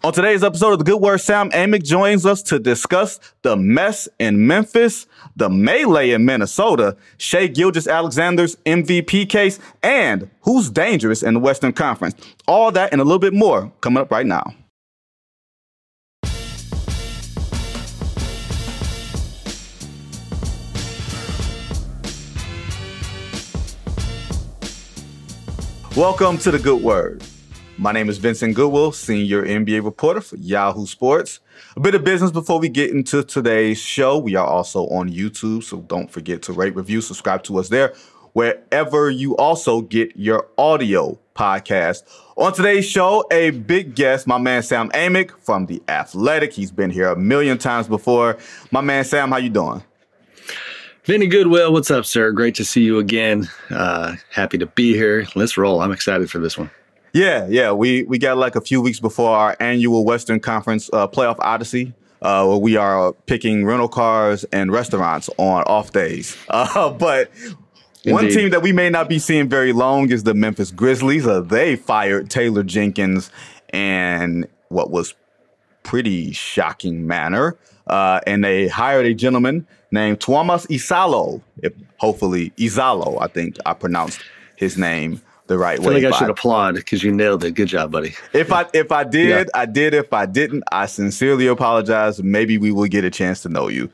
On today's episode of The Good Word, Sam Amick joins us to discuss the mess in Memphis, the melee in Minnesota, Shai Gilgeous-Alexander's MVP case, and who's dangerous in the Western Conference. All that and a little bit more coming up right now. Welcome to The Good Word. My name is Vincent Goodwill, senior NBA reporter for Yahoo Sports. A bit of business before we get into today's show. We are also on YouTube, so don't forget to rate, review, subscribe to us there, wherever you also get your audio podcast. On today's show, a big guest, my man Sam Amick from The Athletic. He's been here a million times before. My man Sam, how you doing? Vinny Goodwill, what's up, sir? Great to see you again. Happy to be here. Let's roll. I'm excited for this one. Yeah. We got like a few weeks before our annual Western Conference playoff odyssey, where we are picking rental cars and restaurants on off days. But Indeed. One team that we may not be seeing very long is the Memphis Grizzlies. They fired Taylor Jenkins in what was pretty shocking manner. And they hired a gentleman named Tuomas Isalo. Hopefully Isalo, I think I pronounced his name the right way. I feel like I should applaud because you nailed it. Good job, buddy. If I did, yeah. I did. If I didn't, I sincerely apologize. Maybe we will get a chance to know you.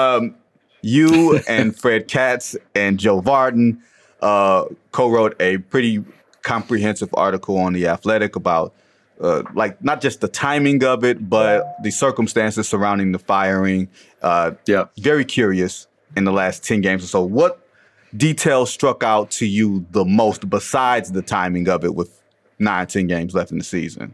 You and Fred Katz and Joe Vardon co-wrote a pretty comprehensive article on The Athletic about not just the timing of it, but the circumstances surrounding the firing. Very curious in the last 10 games or so. What details struck out to you the most besides the timing of it with 9-10 games left in the season?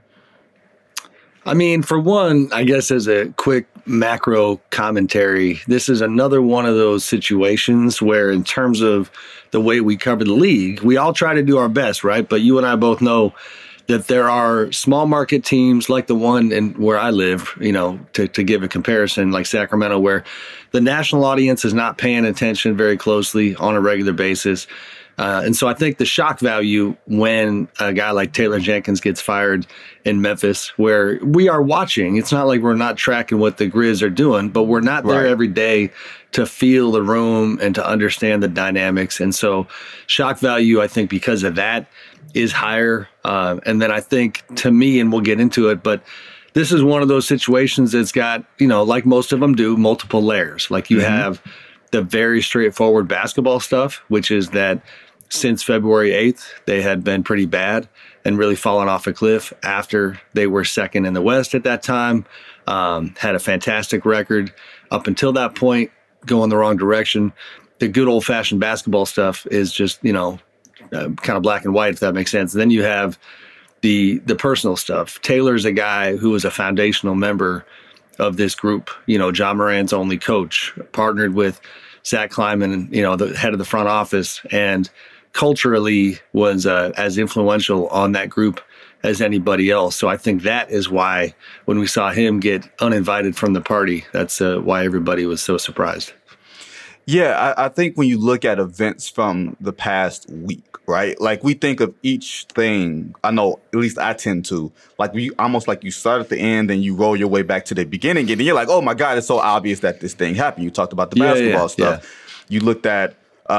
I mean, for one, I guess as a quick macro commentary, this is another one of those situations where in terms of the way we cover the league, we all try to do our best, right? But you and I both know that there are small market teams like the one where I live, to give a comparison, like Sacramento, where the national audience is not paying attention very closely on a regular basis. And so I think the shock value when a guy like Taylor Jenkins gets fired in Memphis, where we are watching, it's not like we're not tracking what the Grizz are doing, but we're not there every day to feel the room and to understand the dynamics. And so shock value, I think, because of that, is higher. And then I think, to me, and we'll get into it, but this is one of those situations that's got, like most of them do, multiple layers. Like you have the very straightforward basketball stuff, which is that since February 8th, they had been pretty bad and really fallen off a cliff after they were second in the West at that time, had a fantastic record up until that point, going the wrong direction. The good old-fashioned basketball stuff is just, kind of black and white, if that makes sense. And then you have the personal stuff. Taylor's a guy who was a foundational member of this group, Ja Morant's only coach, partnered with Zach Kleiman, the head of the front office, and culturally was as influential on that group as anybody else. So I think that is why when we saw him get uninvited from the party, that's why everybody was so surprised. Yeah, I think when you look at events from the past week, right? Like we think of each thing, I know, at least I tend to, like almost like you start at the end and you roll your way back to the beginning and you're like, oh my God, it's so obvious that this thing happened. You talked about the basketball stuff. Yeah. You looked at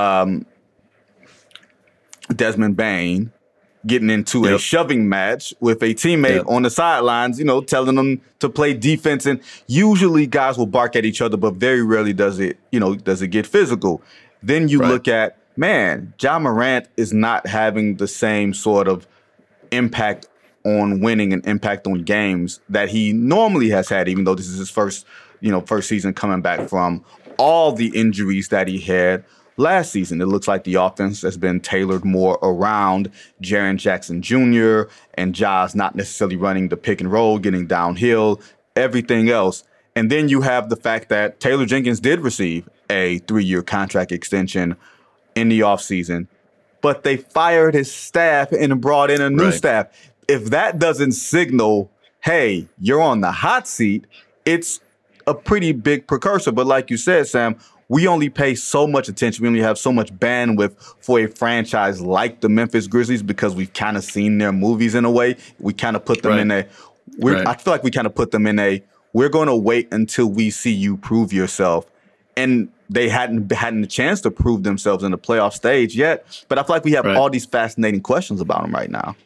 Desmond Bane getting into a shoving match with a teammate on the sidelines, telling them to play defense. And usually guys will bark at each other, but very rarely does it get physical. Then you look at, Ja Morant is not having the same sort of impact on winning and impact on games that he normally has had, even though this is his first season coming back from all the injuries that he had last season. It looks like the offense has been tailored more around Jaren Jackson Jr. and Ja's not necessarily running the pick and roll, getting downhill, everything else. And then you have the fact that Taylor Jenkins did receive a 3-year contract extension in the offseason, but they fired his staff and brought in a new staff. If that doesn't signal, hey, you're on the hot seat, it's a pretty big precursor. But like you said, Sam, we only pay so much attention. We only have so much bandwidth for a franchise like the Memphis Grizzlies because we've kind of seen their movies in a way. We kind of put them in a I feel like we kind of put them in we're going to wait until we see you prove yourself. And they hadn't a chance to prove themselves in the playoff stage yet. But I feel like we have all these fascinating questions about them right now.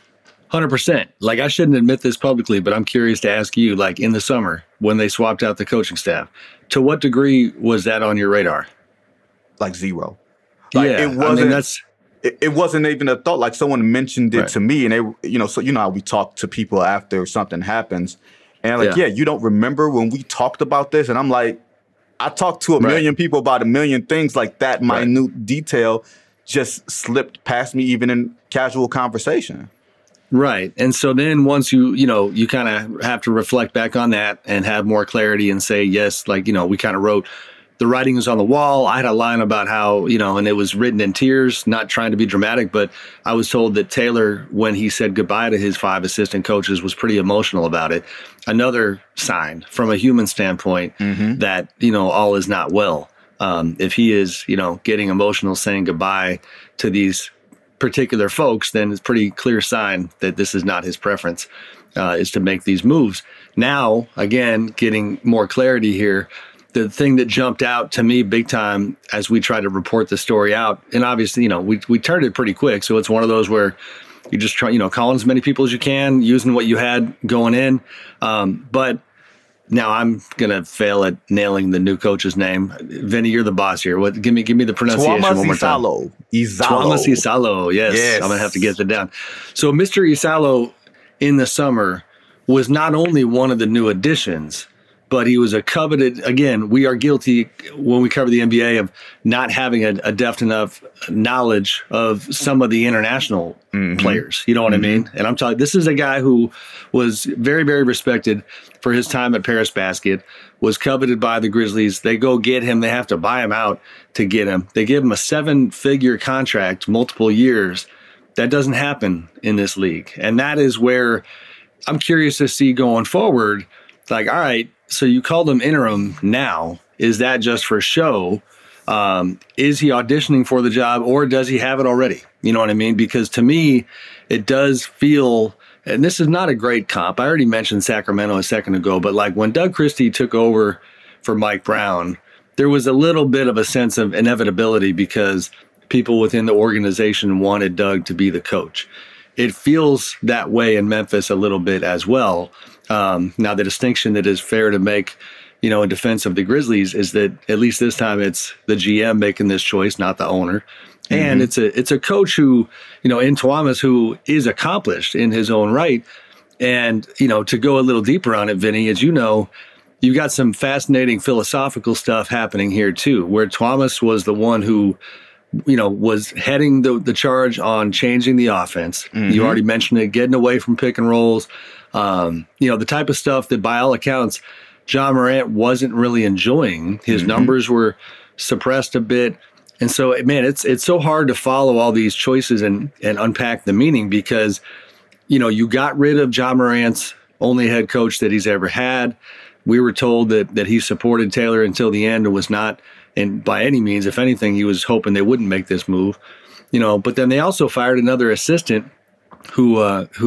100%. Like, I shouldn't admit this publicly, but I'm curious to ask you, like, in the summer when they swapped out the coaching staff, to what degree was that on your radar? Like zero. Like, yeah, it wasn't. It wasn't even a thought. Like, someone mentioned it to me, and they, so you know how we talk to people after something happens, and like, you don't remember when we talked about this, and I'm like, I talked to a million people about a million things. Like, that minute detail just slipped past me, even in casual conversation. Right. And so then once you kind of have to reflect back on that and have more clarity and say, yes, like, we kind of wrote, the writing is on the wall. I had a line about how, and it was written in tears, not trying to be dramatic, but I was told that Taylor, when he said goodbye to his 5 assistant coaches, was pretty emotional about it. Another sign from a human standpoint that, all is not well. If he is, getting emotional saying goodbye to these particular folks, then it's a pretty clear sign that this is not his preference, is to make these moves. Now, again, getting more clarity here, the thing that jumped out to me big time as we try to report the story out, and obviously, we turned it pretty quick, so it's one of those where you just try, calling as many people as you can, using what you had going in, but now I'm gonna fail at nailing the new coach's name. Vinny, you're the boss here. Give me the pronunciation one more time. Tuomas Isalo. Yes, I'm gonna have to get that down. So Mr. Isalo in the summer was not only one of the new additions, but he was a coveted. Again, we are guilty when we cover the NBA of not having a depth enough knowledge of some of the international players. You know what I mean? And I'm talking, this is a guy who was very, very respected for his time at Paris Basket, was coveted by the Grizzlies. They go get him. They have to buy him out to get him. They give him a 7-figure contract, multiple years. That doesn't happen in this league. And that is where I'm curious to see going forward, like, all right, so you called him interim now. Is that just for show? Is he auditioning for the job, or does he have it already? You know what I mean? Because to me, it does feel, and this is not a great comp. I already mentioned Sacramento a second ago, but like when Doug Christie took over for Mike Brown, there was a little bit of a sense of inevitability because people within the organization wanted Doug to be the coach. It feels that way in Memphis a little bit as well. Now, the distinction that is fair to make, in defense of the Grizzlies is that at least this time it's the GM making this choice, not the owner. And it's a coach who, in Tuomas, who is accomplished in his own right. And, to go a little deeper on it, Vinny, as you know, you've got some fascinating philosophical stuff happening here too, where Tuomas was the one who, was heading the charge on changing the offense. You already mentioned it, getting away from pick and rolls. The type of stuff that by all accounts, Ja Morant wasn't really enjoying. His numbers were suppressed a bit. And so, man, it's so hard to follow all these choices and unpack the meaning because, you got rid of Ja Morant's only head coach that he's ever had. We were told that he supported Taylor until the end and was not, and by any means, if anything, he was hoping they wouldn't make this move. But then they also fired another assistant who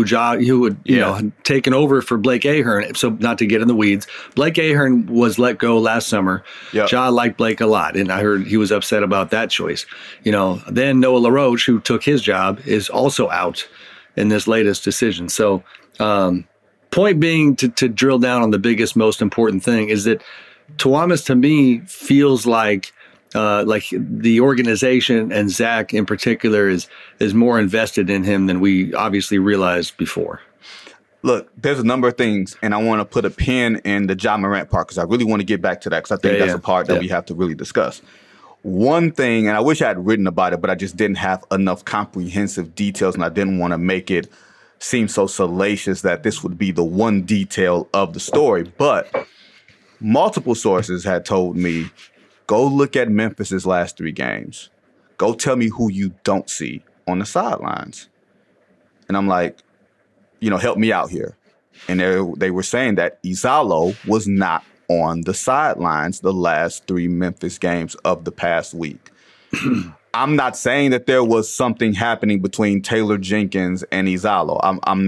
had taken over for Blake Ahern. So not to get in the weeds, Blake Ahern was let go last summer. Yep. Ja liked Blake a lot, and I heard he was upset about that choice. Then Noah LaRoche, who took his job, is also out in this latest decision. So point being, to drill down on the biggest, most important thing is that Tuomas to me feels like the organization and Zach in particular is more invested in him than we obviously realized before. Look, there's a number of things, and I want to put a pin in the Ja Morant part because I really want to get back to that because I think that's a part that we have to really discuss. One thing, and I wish I had written about it, but I just didn't have enough comprehensive details, and I didn't want to make it seem so salacious that this would be the one detail of the story. But multiple sources had told me, go look at Memphis's last 3 games. Go tell me who you don't see on the sidelines. And I'm like, help me out here. And they were saying that Isalo was not on the sidelines the last 3 Memphis games of the past week. I'm not saying that there was something happening between Taylor Jenkins and Isalo. I'm not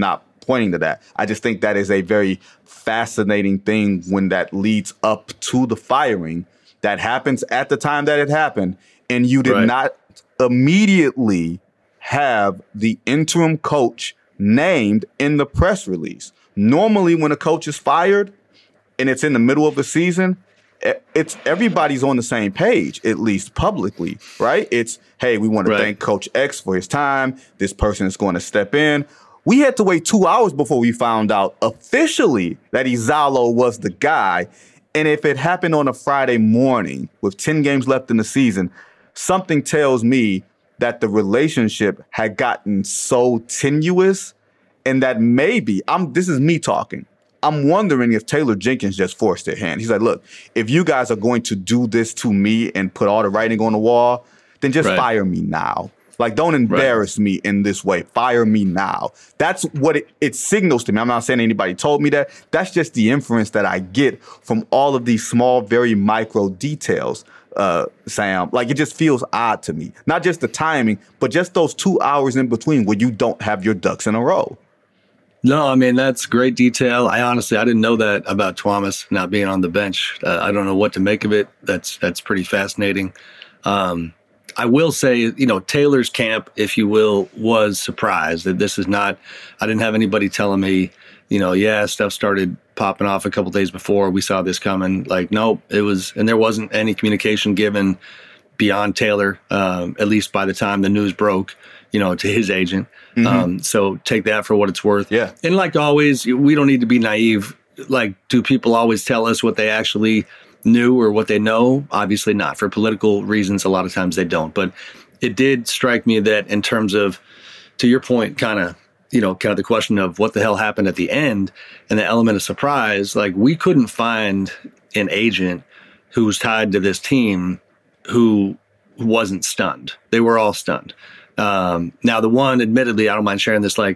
pointing to that. I just think that is a very fascinating thing when that leads up to the firing that happens at the time that it happened, and you did not immediately have the interim coach named in the press release. Normally, when a coach is fired and it's in the middle of a season, it's everybody's on the same page, at least publicly, right? It's, hey, we want to thank Coach X for his time. This person is going to step in. We had to wait 2 hours before we found out officially that Izalo was the guy. And if it happened on a Friday morning with 10 games left in the season, something tells me that the relationship had gotten so tenuous and that maybe, this is me talking, I'm wondering if Taylor Jenkins just forced their hand. He's like, look, if you guys are going to do this to me and put all the writing on the wall, then just fire me now. Like, don't embarrass me in this way. Fire me now. That's what it signals to me. I'm not saying anybody told me that. That's just the inference that I get from all of these small, very micro details, Sam. Like, it just feels odd to me. Not just the timing, but just those 2 hours in between where you don't have your ducks in a row. No, I mean, that's great detail. I didn't know that about Thomas not being on the bench. I don't know what to make of it. That's pretty fascinating. I will say, Taylor's camp, if you will, was surprised that this is not, I didn't have anybody telling me, stuff started popping off a couple days before we saw this coming. Like, nope, and there wasn't any communication given beyond Taylor, at least by the time the news broke, to his agent. Mm-hmm. So take that for what it's worth. Yeah. And like always, we don't need to be naive. Like, do people always tell us what they actually knew or what they know? Obviously not. For political reasons, a lot of times they don't. But it did strike me that in terms of, to your point, kind of the question of what the hell happened at the end and the element of surprise, like, we couldn't find an agent who was tied to this team who wasn't stunned. They were all stunned. Now, the one, admittedly, I don't mind sharing this,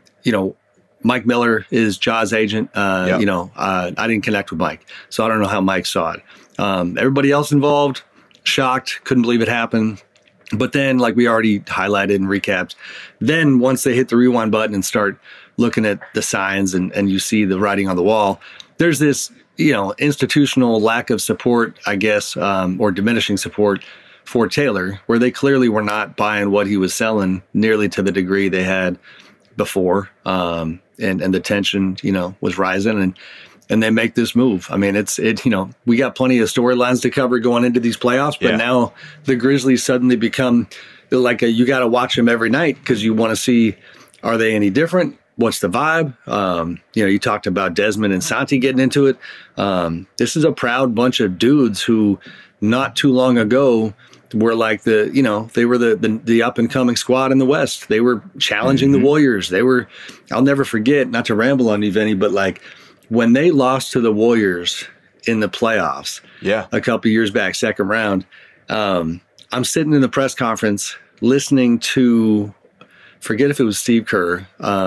Mike Miller is Ja's agent. I didn't connect with Mike, so I don't know how Mike saw it. Everybody else involved, shocked, couldn't believe it happened. But then, like we already highlighted and recapped, then once they hit the rewind button and start looking at the signs and you see the writing on the wall, there's this, institutional lack of support, I guess, or diminishing support for Taylor, where they clearly were not buying what he was selling nearly to the degree they had before. And the tension, was rising and they make this move. I mean, we got plenty of storylines to cover going into these playoffs, but now the Grizzlies suddenly become like you got to watch them every night because you want to see, are they any different? What's the vibe? You talked about Desmond and Santi getting into it. This is a proud bunch of dudes who not too long ago were like they were the up and coming squad in the West. They were challenging the Warriors. I'll never forget, not to ramble on you, Vinny, but like when they lost to the Warriors in the playoffs a couple years back, second round, I'm sitting in the press conference listening to, forget if it was Steve Kerr.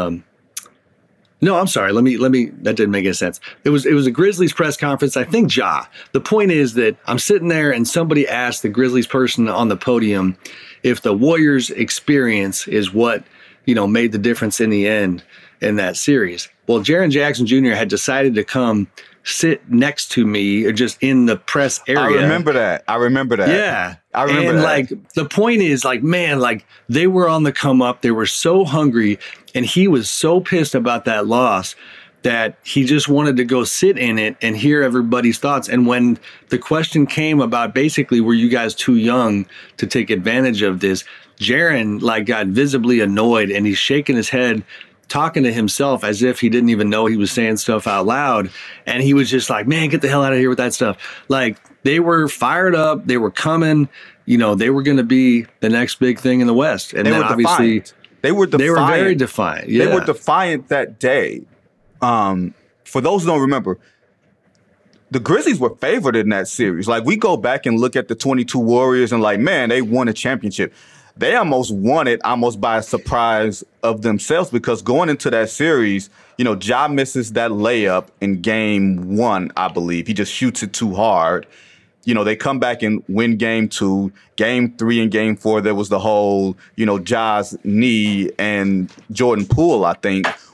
No, I'm sorry. Let me, that didn't make any sense. It was a Grizzlies press conference. I think Ja. The point is that I'm sitting there and somebody asked the Grizzlies person on the podium if the Warriors experience is what, made the difference in the end in that series. Well, Jaren Jackson Jr. had decided to come sit next to me or just in the press area. I remember that. Yeah. I remember that. Like, the point is, like, man, like, they were on the come up. They were so hungry, and he was so pissed about that loss that he just wanted to go sit in it and hear everybody's thoughts. And when the question came about basically, were you guys too young to take advantage of this, Jaren, like, got visibly annoyed, and he's shaking his head, talking to himself as if he didn't even know he was saying stuff out loud. And he was just like, man, get the hell out of here with that stuff. Like, they were fired up. They were coming. They were going to be the next big thing in the West. And then obviously defiant. They were very defiant. Yeah. They were defiant that day. For those who don't remember, the Grizzlies were favored in that series. Like, we go back and look at the 22 Warriors and like, man, they won a championship. They almost won it by a surprise of themselves, because going into that series, Ja misses that layup in game 1, I believe. He just shoots it too hard. They come back and win game 2. Game 3 and game 4, there was the whole, Ja's knee, and Jordan Poole, I think,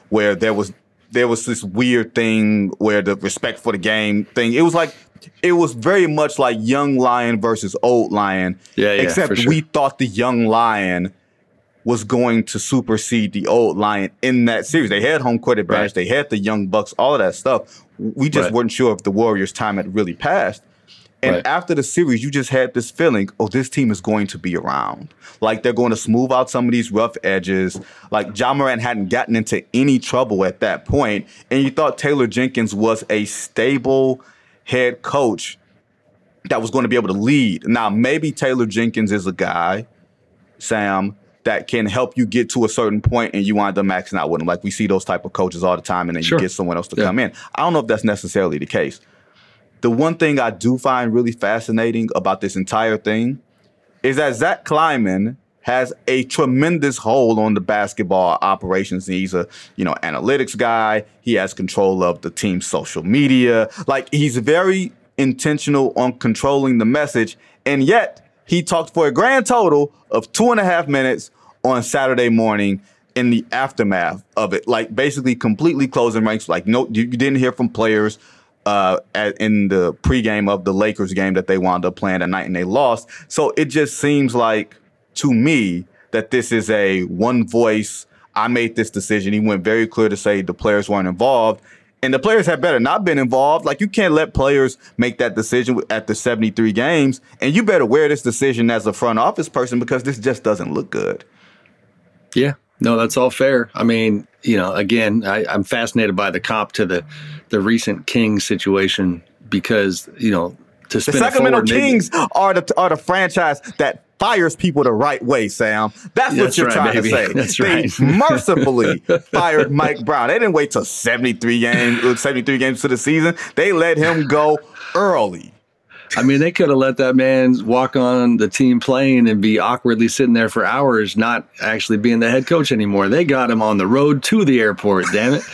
where there was this weird thing where the respect for the game thing. It was very much like young lion versus old lion. Yeah, except sure. we thought the young lion was going to supersede the old lion in that series. They had home court advantage. Right. They had the young bucks, all of that stuff. We just weren't sure if the Warriors' time had really passed. And after the series, you just had this feeling, oh, this team is going to be around. Like, they're going to smooth out some of these rough edges. Like, Ja Morant hadn't gotten into any trouble at that point. And you thought Taylor Jenkins was a stable head coach that was going to be able to lead. Now, maybe Taylor Jenkins is a guy, Sam, that can help you get to a certain point and you wind up maxing out with him. Like, we see those type of coaches all the time, and then you get someone else to come in. I don't know if that's necessarily the case. The one thing I do find really fascinating about this entire thing is that Zach Kleiman has a tremendous hold on the basketball operations. He's a, analytics guy. He has control of the team's social media. Like, he's very intentional on controlling the message. And yet he talked for a grand total of 2.5 minutes on Saturday morning in the aftermath of it. Like, basically completely closing ranks. Like, no, you didn't hear from players in the pregame of the Lakers game that they wound up playing that night and they lost. So it just seems like, to me, that this is a one voice, I made this decision. He went very clear to say the players weren't involved. And the players had better not been involved. Like, you can't let players make that decision at the 73 games. And you better wear this decision as a front office person, because this just doesn't look good. Yeah. No, that's all fair. I mean, again, I'm fascinated by the comp to the recent Kings situation, because, to spin the Sacramento Kings are the franchise that fires people the right way, Sam. That's what you're trying to say. That's they mercifully fired Mike Brown. They didn't wait till 73 games to the season. They let him go early. I mean, they could have let that man walk on the team plane and be awkwardly sitting there for hours, not actually being the head coach anymore. They got him on the road to the airport, damn it.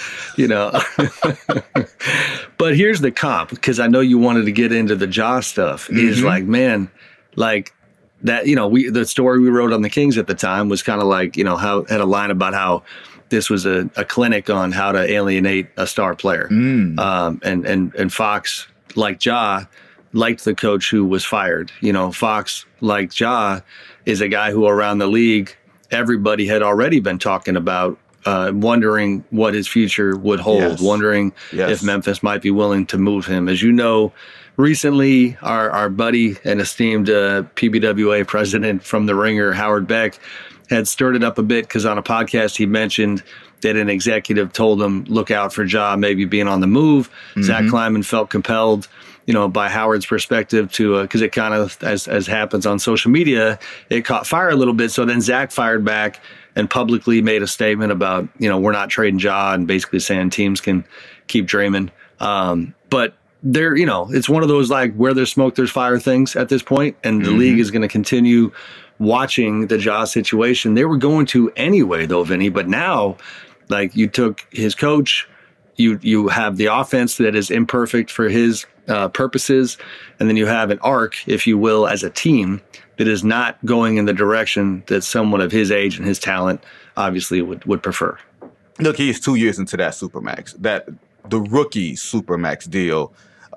But here's the comp, because I know you wanted to get into the Ja stuff, is like, man, like that, the story we wrote on the Kings at the time was kind of like, how had a line about how this was a clinic on how to alienate a star player. And Fox, like Ja, liked the coach who was fired. Fox, like Ja, is a guy who around the league, everybody had already been talking about, wondering what his future would hold, wondering if Memphis might be willing to move him. As you know, recently, our buddy and esteemed PBWA president from The Ringer, Howard Beck, had stirred it up a bit, because on a podcast he mentioned that an executive told him, look out for Ja maybe being on the move. Zach Kleiman felt compelled, by Howard's perspective to, because it kind of, as happens on social media, it caught fire a little bit. So then Zach fired back and publicly made a statement about, we're not trading Ja, and basically saying teams can keep dreaming. But there, it's one of those, like, where there's smoke, there's fire things at this point, and the league is going to continue watching the Ja situation. They were going to anyway, though, Vinny, but now, like, you took his coach, you have the offense that is imperfect for his purposes, and then you have an arc, if you will, as a team that is not going in the direction that someone of his age and his talent obviously would prefer. Look, he's 2 years into that Supermax, the rookie Supermax deal.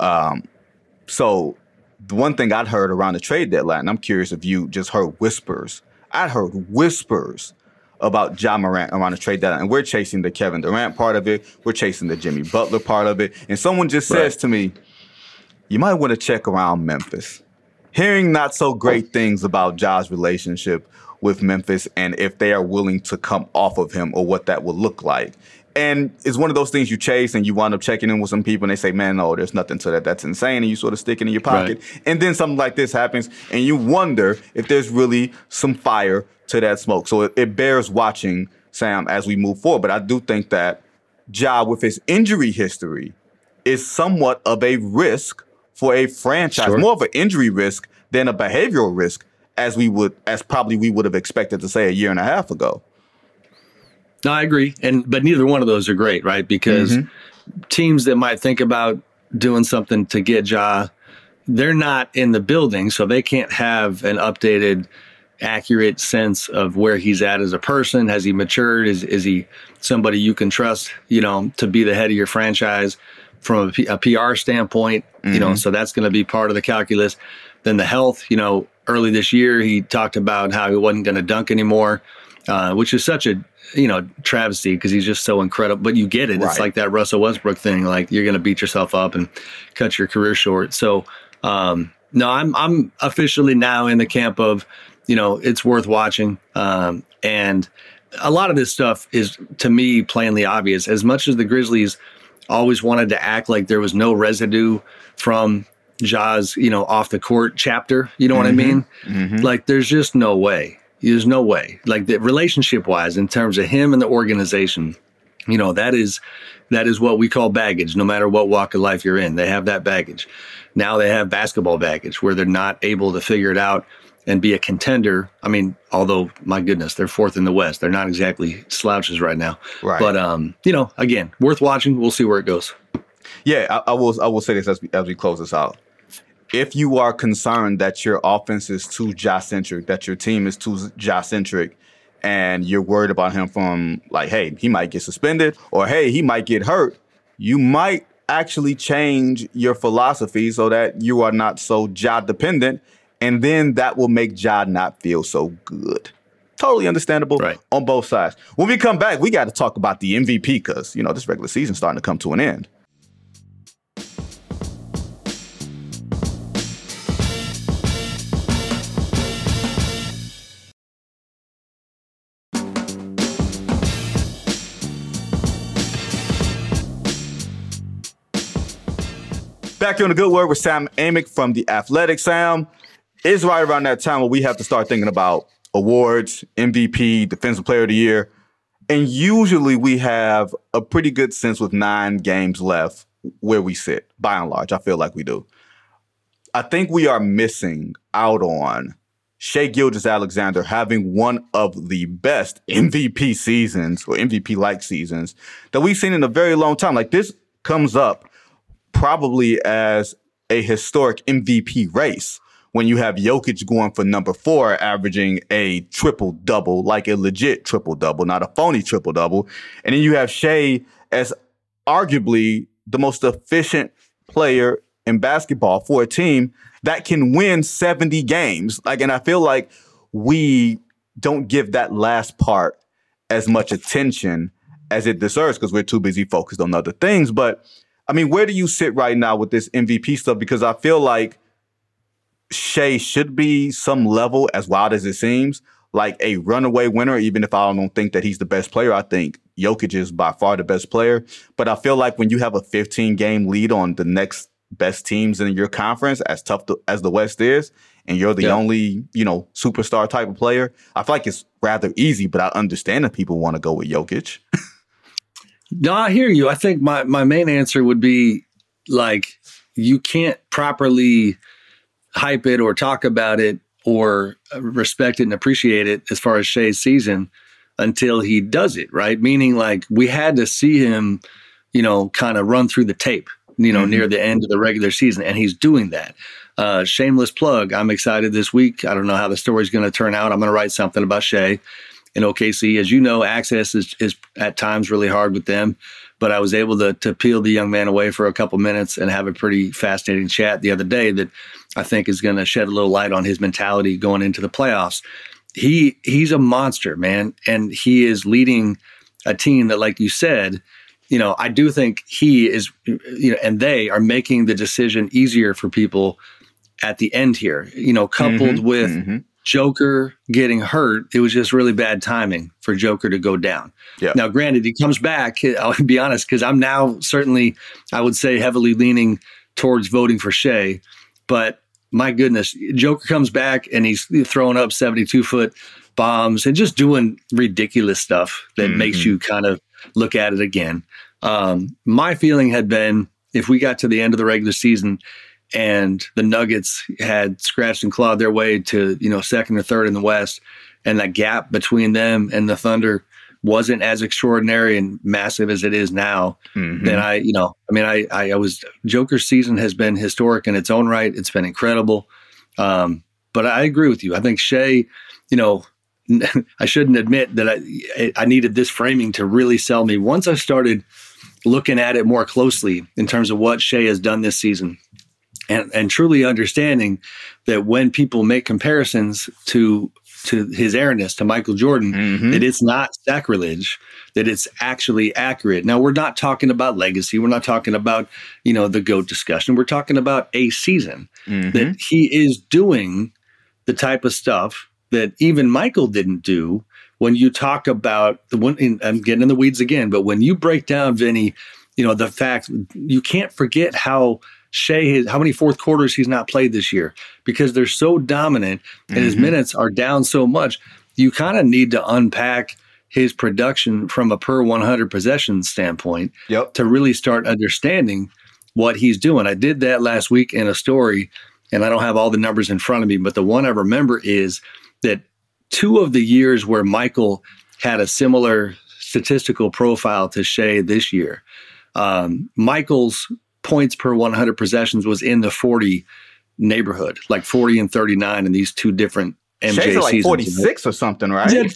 So the one thing I'd heard around the trade deadline, and I'm curious if you just heard whispers. I heard whispers about Ja Morant around the trade deadline. And we're chasing the Kevin Durant part of it. We're chasing the Jimmy Butler part of it. And someone just says to me, you might want to check around Memphis. Hearing not so great things about Ja's relationship with Memphis, and if they are willing to come off of him, or what that would look like. And it's one of those things you chase, and you wind up checking in with some people, and they say, man, no, there's nothing to that. That's insane. And you sort of stick it in your pocket. Right. And then something like this happens, and you wonder if there's really some fire to that smoke. So it bears watching, Sam, as we move forward. But I do think that Ja, with his injury history, is somewhat of a risk for a franchise, more of an injury risk than a behavioral risk, as probably we would have expected to say a year and a half ago. No, I agree. But neither one of those are great, right? Because teams that might think about doing something to get Ja, they're not in the building, so they can't have an updated accurate sense of where he's at as a person. Has he matured? Is he somebody you can trust, to be the head of your franchise from a PR standpoint? So that's going to be part of the calculus. Then the health, early this year, he talked about how he wasn't going to dunk anymore, which is such a, travesty because he's just so incredible. But you get it. Right. It's like that Russell Westbrook thing. Like, you're going to beat yourself up and cut your career short. So, no, I'm officially now in the camp of, it's worth watching. And a lot of this stuff is, to me, plainly obvious. As much as the Grizzlies always wanted to act like there was no residue from Ja's, off the court chapter, you know what I mean? Mm-hmm. Like, there's just no way. There's no way. Like, the relationship wise, in terms of him and the organization, that is what we call baggage, no matter what walk of life you're in. They have that baggage. Now they have basketball baggage where they're not able to figure it out and be a contender. I mean, although, my goodness, they're fourth in the West. They're not exactly slouches right now. Right. But, again, worth watching. We'll see where it goes. Yeah, I will say this as we close this out. If you are concerned that your offense is too Ja-centric, that your team is too Ja-centric, and you're worried about him from, like, hey, he might get suspended, or, hey, he might get hurt, you might actually change your philosophy so that you are not so Ja-dependent, and then that will make Ja not feel so good. Totally understandable on both sides. When we come back, we got to talk about the MVP because, this regular season's starting to come to an end. Back here on The Good Word with Sam Amick from The Athletic. Sam, it's right around that time where we have to start thinking about awards, MVP, Defensive Player of the Year. And usually we have a pretty good sense with 9 games left where we sit, by and large. I feel like we do. I think we are missing out on Shai Gilgeous-Alexander having one of the best MVP seasons or MVP-like seasons that we've seen in a very long time. Like, this comes up probably as a historic MVP race when you have Jokic going for number 4, averaging a triple-double, like a legit triple-double, not a phony triple-double. And then you have Shai as arguably the most efficient player in basketball for a team that can win 70 games. And I feel like we don't give that last part as much attention as it deserves because we're too busy focused on other things. But I mean, where do you sit right now with this MVP stuff? Because I feel like Shai should be some level, as wild as it seems, like a runaway winner, even if I don't think that he's the best player. I think Jokic is by far the best player. But I feel like when you have a 15-game lead on the next best teams in your conference, as tough as the West is, and you're the only, superstar type of player, I feel like it's rather easy, but I understand if people want to go with Jokic. No, I hear you. I think my main answer would be, like, you can't properly hype it or talk about it or respect it and appreciate it as far as Shai's season until he does it, right? Meaning, like, we had to see him, kind of run through the tape, near the end of the regular season, and he's doing that. Shameless plug. I'm excited this week. I don't know how the story's going to turn out. I'm going to write something about Shai in OKC. As you know, access is at times really hard with them, but I was able to peel the young man away for a couple minutes and have a pretty fascinating chat the other day that I think is going to shed a little light on his mentality going into the playoffs. He's a monster, man, and he is leading a team that, like you said, I do think he is, and they are making the decision easier for people at the end here, coupled with Joker getting hurt. It was just really bad timing for Joker to go down. Yeah. Now, granted, he comes back. I'll be honest, because I'm now certainly, I would say, heavily leaning towards voting for Shai. But my goodness, Joker comes back and he's throwing up 72-foot bombs and just doing ridiculous stuff that makes you kind of look at it again. My feeling had been, if we got to the end of the regular season and the Nuggets had scratched and clawed their way to, second or third in the West, and that gap between them and the Thunder wasn't as extraordinary and massive as it is now, then Joker's season has been historic in its own right. It's been incredible. But I agree with you. I think Shai I shouldn't admit that I needed this framing to really sell me. Once I started looking at it more closely in terms of what Shai has done this season, and truly understanding that when people make comparisons to his airness to Michael Jordan, that it's not sacrilege, that it's actually accurate. Now, we're not talking about legacy. We're not talking about, the GOAT discussion. We're talking about a season that he is doing the type of stuff that even Michael didn't do. When you talk about I'm getting in the weeds again, but when you break down, Vinny, the fact you can't forget how Shai how many fourth quarters he's not played this year because they're so dominant and his minutes are down so much. You kind of need to unpack his production from a per 100 possessions standpoint to really start understanding what he's doing. I did that last week in a story, and I don't have all the numbers in front of me, but the one I remember is that 2 of the years where Michael had a similar statistical profile to Shai this year, Michael's points per 100 possessions was in the 40 neighborhood, like 40 and 39 in these 2 different MJ Shai's like seasons. 46 or something, right? He had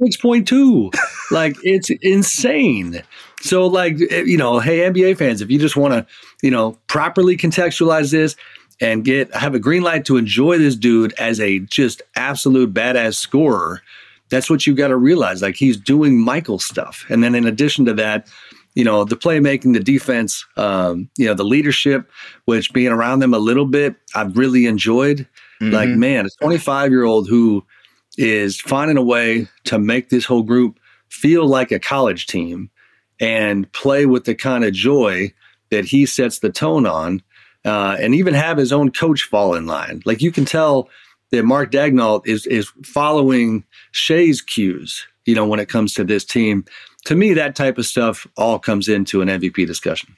46.2. Like, it's insane. So, like, hey, NBA fans, if you just want to, properly contextualize this and have a green light to enjoy this dude as a just absolute badass scorer, that's what you got to realize. Like, he's doing Michael stuff. And then in addition to that, the playmaking, the defense, the leadership, which being around them a little bit, I've really enjoyed. Like, man, a 25-year-old who is finding a way to make this whole group feel like a college team and play with the kind of joy that he sets the tone on, and even have his own coach fall in line. Like, you can tell that Mark Daigneault is following Shai's cues, when it comes to this team. To me, that type of stuff all comes into an MVP discussion.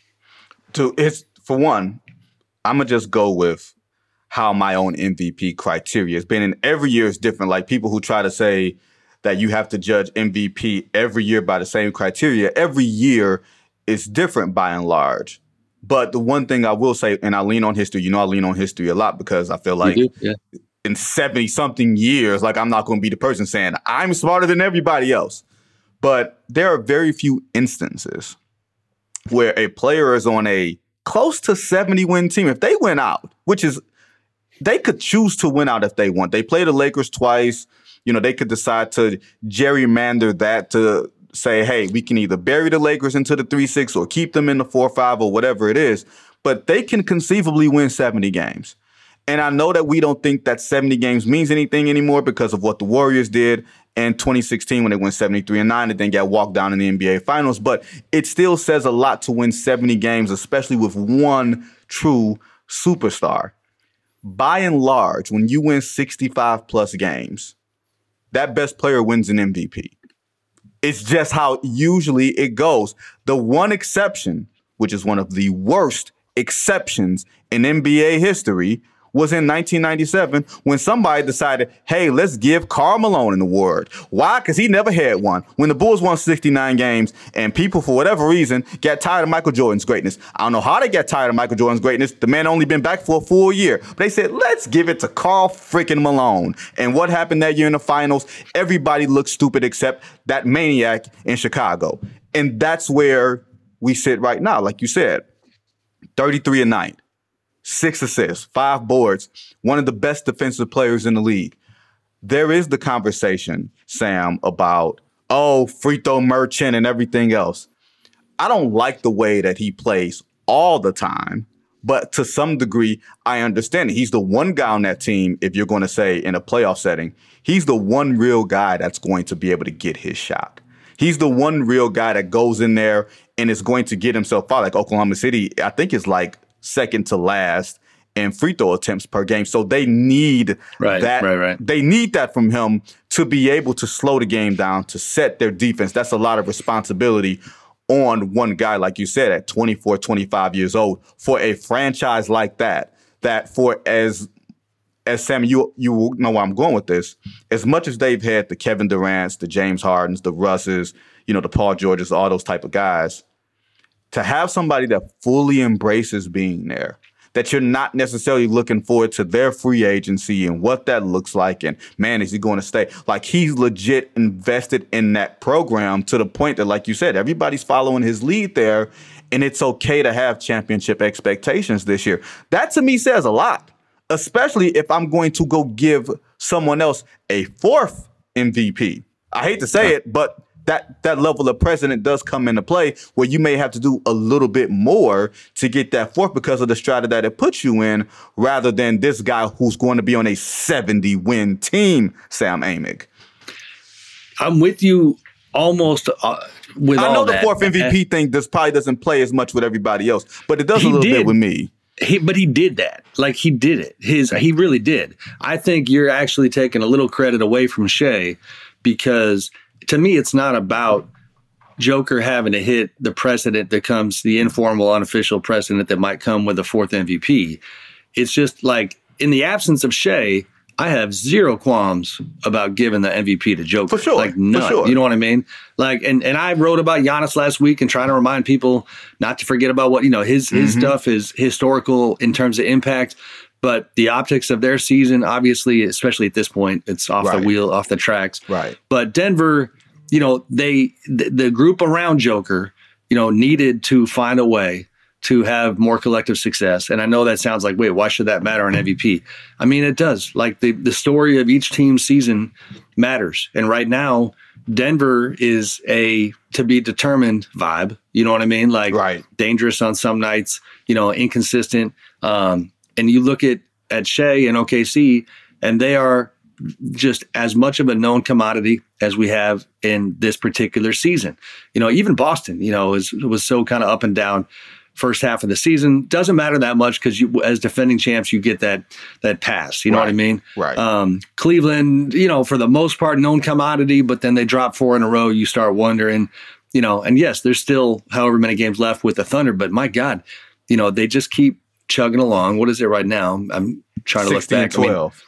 For one, I'm going to just go with how my own MVP criteria has been. And every year is different. Like, people who try to say that you have to judge MVP every year by the same criteria, every year is different by and large. But the one thing I will say, and I lean on history, I lean on history a lot because I feel like in 70-something years, like, I'm not going to be the person saying, I'm smarter than everybody else. But there are very few instances where a player is on a close to 70-win team. If they win out, which is, they could choose to win out if they want. They play the Lakers twice. They could decide to gerrymander that to say, hey, we can either bury the Lakers into the 3-6 or keep them in the 4-5 or whatever it is. But they can conceivably win 70 games. And I know that we don't think that 70 games means anything anymore because of what the Warriors did in 2016 when they went 73-9 and then got walked down in the NBA Finals. But it still says a lot to win 70 games, especially with one true superstar. By and large, when you win 65-plus games, that best player wins an MVP. It's just how usually it goes. The one exception, which is one of the worst exceptions in NBA history, was in 1997 when somebody decided, hey, let's give Karl Malone an award. Why? Because he never had one. When the Bulls won 69 games and people, for whatever reason, got tired of Michael Jordan's greatness. I don't know how they got tired of Michael Jordan's greatness. The man only been back for a full year. But they said, let's give it to Karl freaking Malone. And what happened that year in the finals? Everybody looked stupid except that maniac in Chicago. And that's where we sit right now. Like you said, 33 a night. 6 assists, 5 boards, one of the best defensive players in the league. There is the conversation, Sam, about, free throw merchant and everything else. I don't like the way that he plays all the time, but to some degree, I understand it. He's the one guy on that team, if you're going to say in a playoff setting, he's the one real guy that's going to be able to get his shot. He's the one real guy that goes in there and is going to get himself out. Like Oklahoma City, I think is like second to last in free throw attempts per game. So they need that. Right. They need that from him to be able to slow the game down, to set their defense. That's a lot of responsibility on one guy, like you said, at 24, 25 years old, for a franchise like that for as Sam, you know where I'm going with this, as much as they've had the Kevin Durant's, the James Hardens, the Russes, the Paul Georges, all those type of guys, to have somebody that fully embraces being there, that you're not necessarily looking forward to their free agency and what that looks like. And man, is he going to stay? Like, he's legit invested in that program to the point that, like you said, everybody's following his lead there. And it's okay to have championship expectations this year. That to me says a lot, especially if I'm going to go give someone else a fourth MVP. I hate to say it, but that level of precedent does come into play where you may have to do a little bit more to get that fourth because of the strata that it puts you in, rather than this guy who's going to be on a 70-win team, Sam Amick. I'm with you almost with all that. I know the fourth MVP thing probably doesn't play as much with everybody else, but it does a little bit with me. But he did that. Like, he did it. He really did. I think you're actually taking a little credit away from Shea, because to me, it's not about Joker having to hit the precedent that comes, the informal, unofficial precedent that might come with a fourth MVP. It's just like, in the absence of Shea, I have zero qualms about giving the MVP to Joker. For sure. Like, none. For sure. You know what I mean? Like, and I wrote about Giannis last week and trying to remind people not to forget about what, his stuff is historical in terms of impact. But the optics of their season, obviously, especially at this point, it's off the wheel, off the tracks. Right. But Denver, the group around Joker, needed to find a way to have more collective success. And I know that sounds like, wait, why should that matter on MVP? I mean, it does. Like, the story of each team's season matters. And right now, Denver is a to be determined vibe. You know what I mean? Like, dangerous on some nights, inconsistent. And you look at Shea and OKC, and they are just as much of a known commodity as we have in this particular season. Even Boston, was so kind of up and down first half of the season. Doesn't matter that much because as defending champs, you get that pass. You know what I mean? Right. Cleveland, for the most part, known commodity, but then they drop 4 in a row. You start wondering, and yes, there's still however many games left with the Thunder, but my God, they just keep chugging along. What is it right now? I'm trying to look back. 12.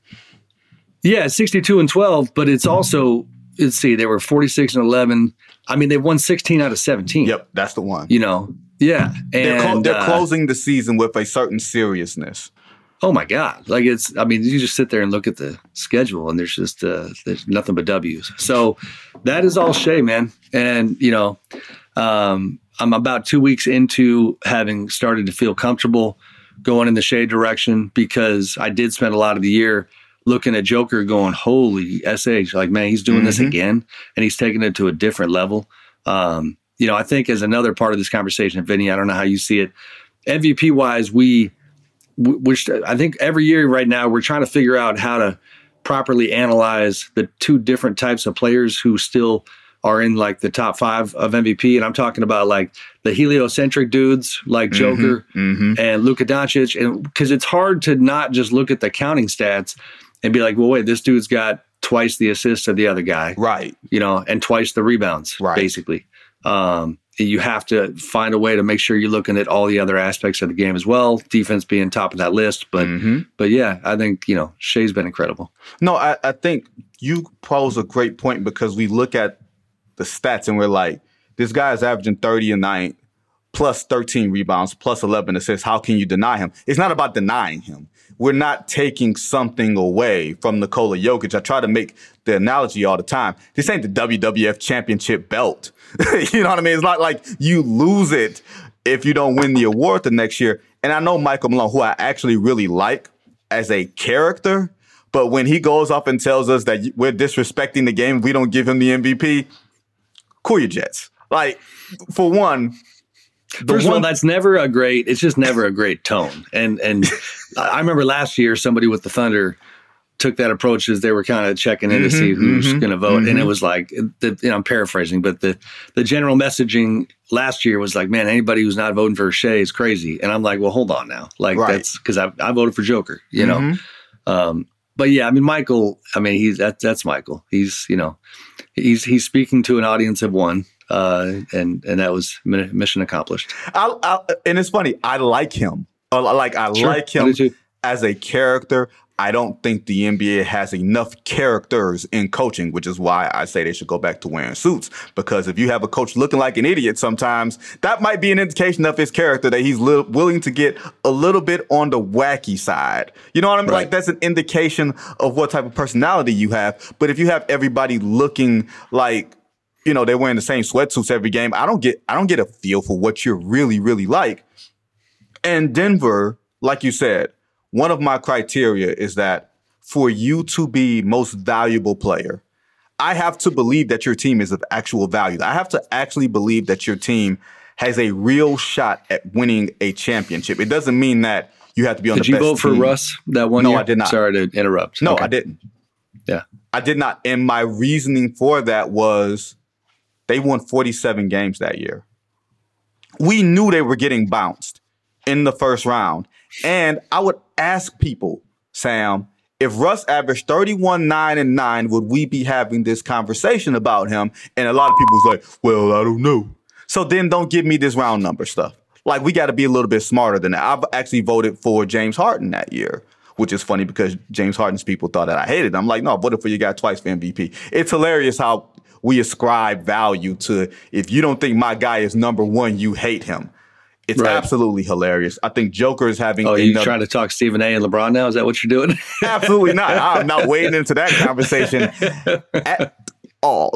62-12, but it's also, let's see, they were 46-11. I mean, they won 16 out of 17. Yep, that's the one. Yeah. And they're closing the season with a certain seriousness. Oh my God. Like, you just sit there and look at the schedule and there's just, there's nothing but W's. So that is all Shea, man. And, I'm about 2 weeks into having started to feel comfortable going in the Shea direction, because I did spend a lot of the year looking at Joker going, holy SH, like, man, he's doing this again, and he's taking it to a different level. I think as another part of this conversation, Vinny, I don't know how you see it, MVP wise, I think every year right now, we're trying to figure out how to properly analyze the two different types of players who still are in like the top 5 of MVP. And I'm talking about like the heliocentric dudes like Joker and Luka Doncic. And because it's hard to not just look at the counting stats and be like, well, wait, this dude's got twice the assists of the other guy. Right. And twice the rebounds, basically. You have to find a way to make sure you're looking at all the other aspects of the game as well. Defense being top of that list. But yeah, I think, Shea's been incredible. No, I think you pose a great point, because we look at the stats and we're like, this guy is averaging 30 a night, plus 13 rebounds, plus 11 assists. How can you deny him? It's not about denying him. We're not taking something away from Nikola Jokic. I try to make the analogy all the time. This ain't the WWF championship belt. You know what I mean? It's not like you lose it if you don't win the award the next year. And I know Michael Malone, who I actually really like as a character, but when he goes up and tells us that we're disrespecting the game, we don't give him the MVP, cool your jets. Like, for one, first of all, that's never a great, it's just never a great tone. And I remember last year, somebody with the Thunder took that approach as they were kind of checking in to see who's going to vote. And it was like, I'm paraphrasing, but the general messaging last year was like, man, anybody who's not voting for Shea is crazy. And I'm like, well, hold on now. Like, that's because I voted for Joker, know? But yeah, I mean, Michael, that's Michael. He's, he's speaking to an audience of one. And that was mission accomplished. And it's funny. I like him. I like him as a character. I don't think the NBA has enough characters in coaching, which is why I say they should go back to wearing suits. Because if you have a coach looking like an idiot sometimes, that might be an indication of his character, that he's willing to get a little bit on the wacky side. You know what I mean? Right. Like, that's an indication of what type of personality you have. But if you have everybody looking like, you know, they're wearing the same sweatsuits every game, I don't get a feel for what you're really, really like. And Denver, like you said, one of my criteria is that for you to be most valuable player, I have to believe that your team is of actual value. I have to actually believe that your team has a real shot at winning a championship. It doesn't mean that you have to be on the best team. Did you vote for Russ that one year? No, I did not. Sorry to interrupt. No, I didn't. Yeah. I did not. And my reasoning for that was they won 47 games that year. We knew they were getting bounced in the first round. And I would ask people, Sam, if Russ averaged 31, 9, and 9, would we be having this conversation about him? And a lot of people was like, well, I don't know. So then don't give me this round number stuff. Like, we got to be a little bit smarter than that. I've actually voted for James Harden that year, which is funny because James Harden's people thought that I hated him. I'm like, no, I voted for your guy twice for MVP. It's hilarious how we ascribe value to, if you don't think my guy is number one, you hate him. It's absolutely hilarious. I think Joker is having. Oh, you trying to talk Stephen A. and LeBron now? Is that what you're doing? Absolutely not. I'm not wading into that conversation at all.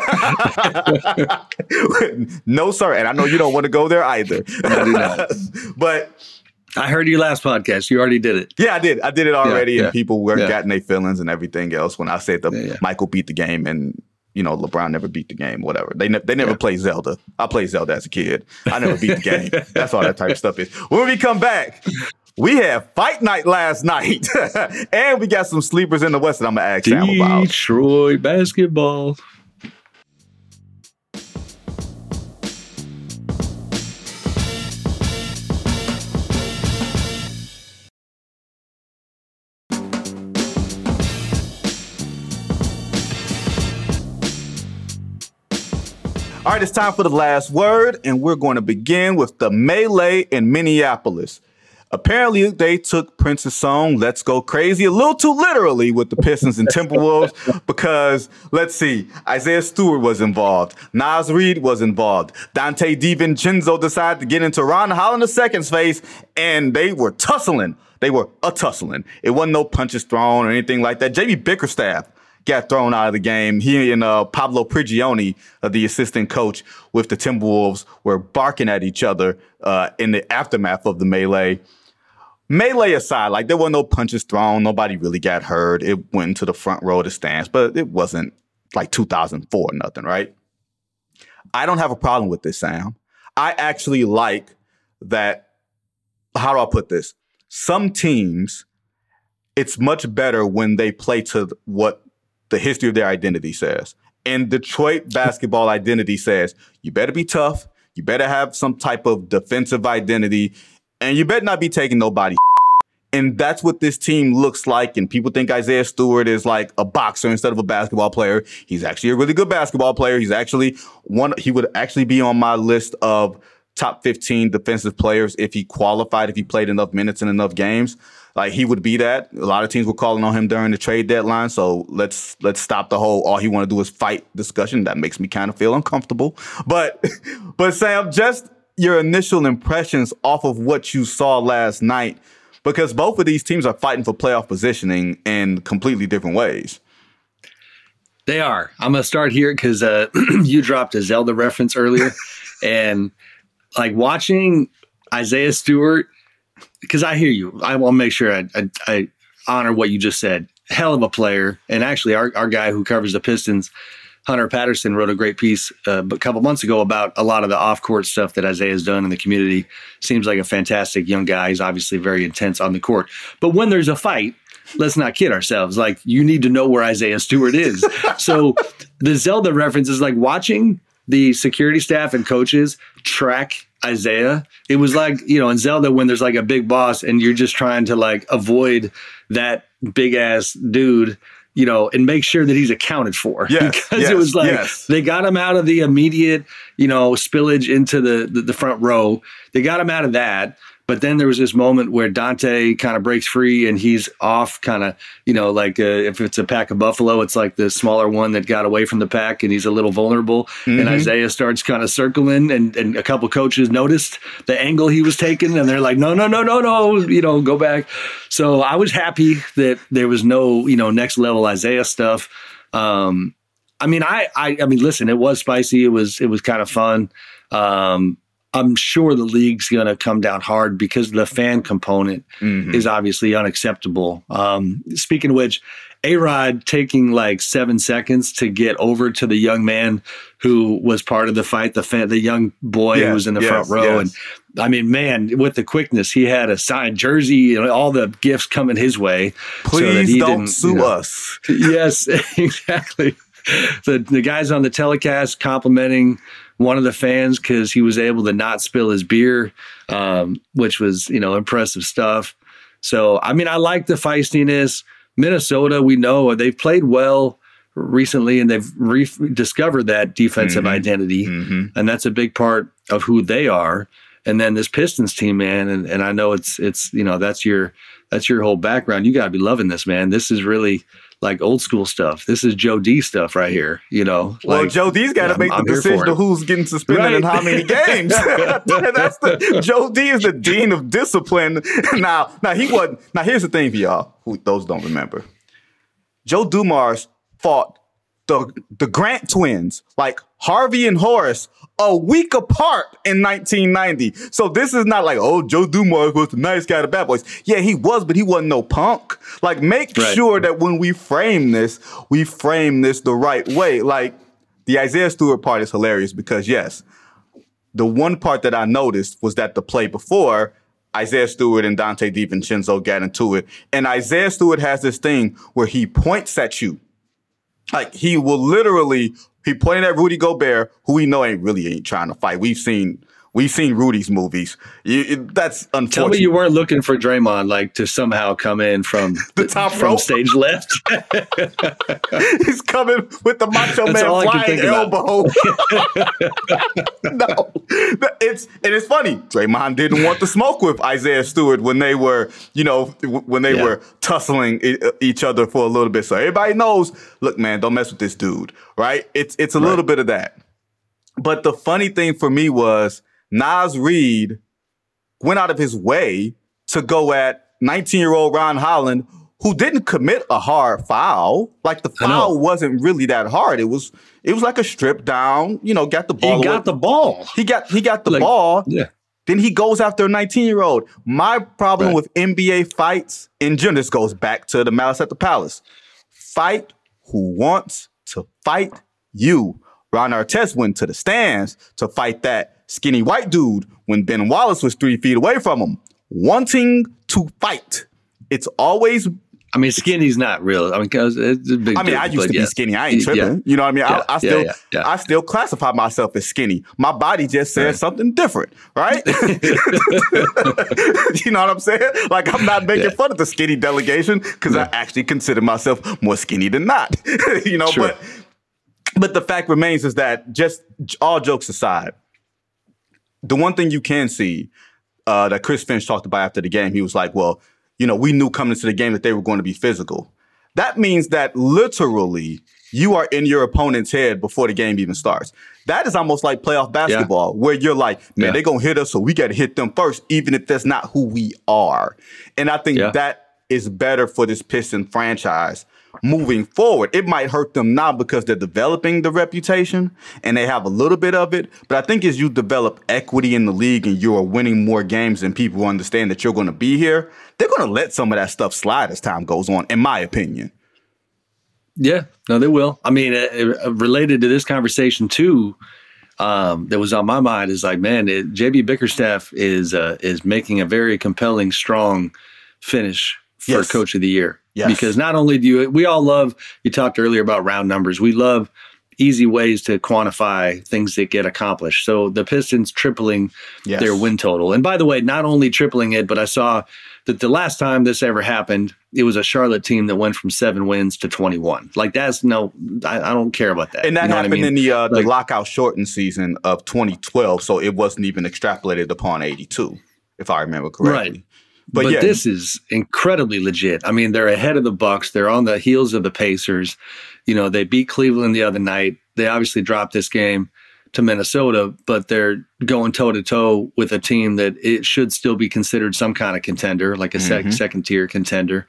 No, sir. And I know you don't want to go there either. I do not. But I heard your last podcast. You already did it. Yeah, I did. I did it already, and people were getting their feelings and everything else when I said Michael beat the game and, you know, LeBron never beat the game, whatever. They never played Zelda. I played Zelda as a kid. I never beat the game. That's all that type of stuff is. When we come back, we had fight night last night. And we got some sleepers in the West that I'm going to ask Sam about. Detroit basketball. All right, it's time for the last word, and we're going to begin with the melee in Minneapolis. Apparently, they took Prince's song, Let's Go Crazy, a little too literally with the Pistons and Timberwolves because, let's see, Isaiah Stewart was involved. Naz Reid was involved. Dante DiVincenzo decided to get into Ron Holland II's face, and they were tussling. They were a-tussling. It wasn't no punches thrown or anything like that. J.B. Bickerstaff got thrown out of the game. He and Pablo Prigioni, the assistant coach with the Timberwolves, were barking at each other in the aftermath of the melee. Melee aside, like, there were no punches thrown. Nobody really got hurt. It went into the front row of the stands, but it wasn't like 2004 or nothing, right? I don't have a problem with this, Sam. I actually like that. How do I put this? Some teams, it's much better when they play to what the history of their identity says. And Detroit basketball identity says, you better be tough, you better have some type of defensive identity, and you better not be taking nobody. And that's what this team looks like. And people think Isaiah Stewart is like a boxer instead of a basketball player. He's actually a really good basketball player. He's actually he would actually be on my list of top 15 defensive players if he qualified, if he played enough minutes in enough games. Like, he would be that. A lot of teams were calling on him during the trade deadline. So let's stop the whole all he want to do is fight discussion. That makes me kind of feel uncomfortable. But Sam, just your initial impressions off of what you saw last night, because both of these teams are fighting for playoff positioning in completely different ways. They are. I'm going to start here because you dropped a Zelda reference earlier. And like, watching Isaiah Stewart, because I hear you. I want to make sure I honor what you just said. Hell of a player. And actually, our guy who covers the Pistons, Hunter Patterson, wrote a great piece a couple months ago about a lot of the off-court stuff that Isaiah's done in the community. Seems like a fantastic young guy. He's obviously very intense on the court. But when there's a fight, let's not kid ourselves. Like, you need to know where Isaiah Stewart is. So the Zelda reference is like watching the security staff and coaches track Isaiah. It was like, in Zelda, when there's like a big boss and you're just trying to like avoid that big ass dude, and make sure that he's accounted for. Because it was like, they got him out of the immediate, spillage into the front row. They got him out of that. But then there was this moment where Dante kind of breaks free and he's off kind of, like if it's a pack of buffalo, it's like the smaller one that got away from the pack and he's a little vulnerable. Mm-hmm. And Isaiah starts kind of circling and a couple coaches noticed the angle he was taking and they're like, no, go back. So I was happy that there was no, next level Isaiah stuff. I mean, listen, it was spicy. It was kind of fun. I'm sure the league's going to come down hard because the fan component is obviously unacceptable. Speaking of which, A-Rod taking like 7 seconds to get over to the young man who was part of the fight, the young boy who was in the front row. And I mean, man, with the quickness, he had a signed jersey and all the gifts coming his way. Please don't sue us. Yes, exactly. The guys on the telecast complimenting one of the fans because he was able to not spill his beer, which was, impressive stuff. So, I mean, I like the feistiness. Minnesota, we know they've played well recently and they've rediscovered that defensive identity. Mm-hmm. And that's a big part of who they are. And then this Pistons team, man, and I know it's that's your whole background. You got to be loving this, man. This is really like old school stuff. This is Joe D stuff right here, Well, Joe D's got to make the decision of who's getting suspended and how many games. Joe D is the dean of discipline. Now he wasn't. Now here's the thing for y'all who those don't remember. Joe Dumars fought the Grant twins, like Harvey and Horace, a week apart in 1990. So this is not like, Joe Dumars was the nice guy, the bad boys. Yeah, he was, but he wasn't no punk. Like, make sure that when we frame this the right way. Like, the Isaiah Stewart part is hilarious because, yes, the one part that I noticed was that the play before, Isaiah Stewart and Dante DiVincenzo got into it. And Isaiah Stewart has this thing where he points at you. Like, he will literally, he pointed at Rudy Gobert, who we know ain't trying to fight. We've seen Rudy's movies. That's unfortunate. Tell me you weren't looking for Draymond, like, to somehow come in from the top from rope. Stage left. He's coming with the Macho Man flying elbow. No, it's funny. Draymond didn't want to smoke with Isaiah Stewart when they were, were tussling each other for a little bit. So everybody knows, look, man, don't mess with this dude, right? It's a little bit of that. But the funny thing for me was, Naz Reid went out of his way to go at 19-year-old Ron Holland, who didn't commit a hard foul. Like, the foul wasn't really that hard. It was like a strip down, got the ball. He got the ball. He got the ball. Yeah. Then he goes after a 19-year-old. My problem with NBA fights in general, this goes back to the Malice at the Palace. Fight who wants to fight you. Ron Artest went to the stands to fight that skinny white dude when Ben Wallace was 3 feet away from him, wanting to fight. It's always... I mean, skinny's not real. I mean, because it's a big I used to be skinny. I ain't tripping. Yeah. You know what I mean? I still classify myself as skinny. My body just says something different, right? You know what I'm saying? Like, I'm not making fun of the skinny delegation because I actually consider myself more skinny than not. Sure. But the fact remains is that, just all jokes aside, the one thing you can see that Chris Finch talked about after the game, he was like, well, we knew coming into the game that they were going to be physical. That means that literally you are in your opponent's head before the game even starts. That is almost like playoff basketball, where you're like, man, they're going to hit us, so we got to hit them first, even if that's not who we are. And I think that is better for this Piston franchise moving forward. It might hurt them now because they're developing the reputation and they have a little bit of it. But I think as you develop equity in the league and you are winning more games and people understand that you're going to be here, they're going to let some of that stuff slide as time goes on, in my opinion. Yeah, no, they will. I mean, related to this conversation too, that was on my mind is like, man, JB Bickerstaff is making a very compelling, strong finish for Coach of the Year. Yes. Because not only we all love, you talked earlier about round numbers. We love easy ways to quantify things that get accomplished. So the Pistons tripling their win total. And by the way, not only tripling it, but I saw that the last time this ever happened, it was a Charlotte team that went from 7 wins to 21. Like, I don't care about that. And that happened in the lockout shortened season of 2012. So it wasn't even extrapolated upon 82. if I remember correctly. Right. But yeah, this is incredibly legit. I mean, they're ahead of the Bucks. They're on the heels of the Pacers. You know, they beat Cleveland the other night. They obviously dropped this game to Minnesota, but they're going toe-to-toe with a team that it should still be considered some kind of contender, like a second-tier contender.